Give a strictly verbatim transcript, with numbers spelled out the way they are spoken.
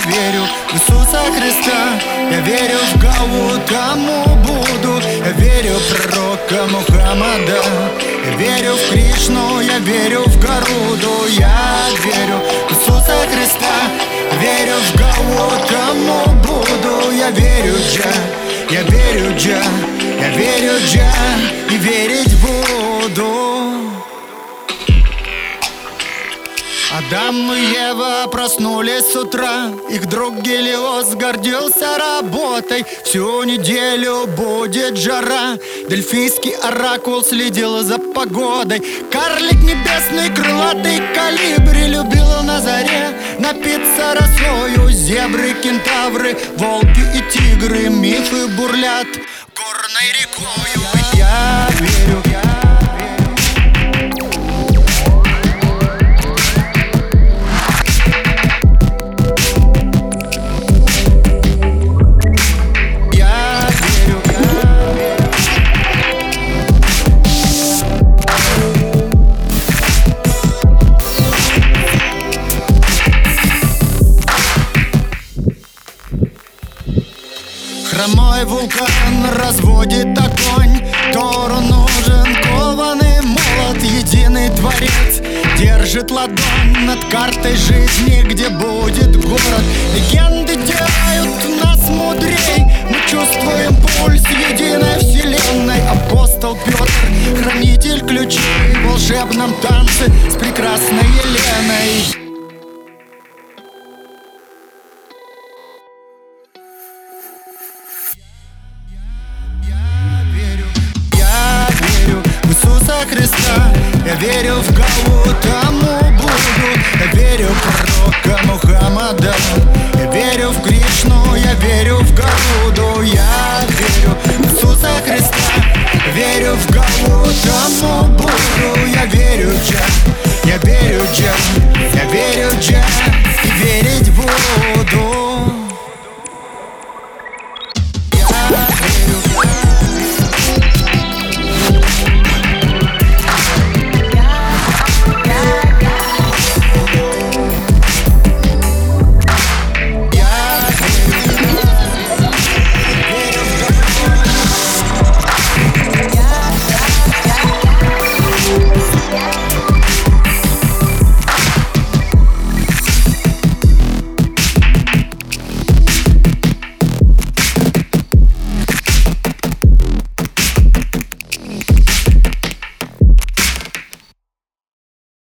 верю в Иисуса Христа, я верю в Гаутаму Будду, я верю в пророка Мухаммада, я верю в Кришну, я верю в Гаруду, я верю в Иисуса Христа, верю в Гаутаму Будду, я верю в Джа, я верю в Джа, я верю в Джа и верить буду. Адам и Ева проснулись с утра, их друг Гелиос гордился работой. Всю неделю будет жара, дельфийский оракул следил за погодой. Карлик небесный, крылатый колибри любил на заре напиться росою. Зебры, кентавры, волки и тигры, мифы бурлят горной рекою. Я верю, я Хромой вулкан разводит огонь, Тору нужен кованый молот. Единый Творец держит ладонь над картой жизни, где будет город. Легенды делают нас мудрей, мы чувствуем пульс единой вселенной. Апостол Петр, хранитель ключей в волшебном танце с прекрасной Еленой.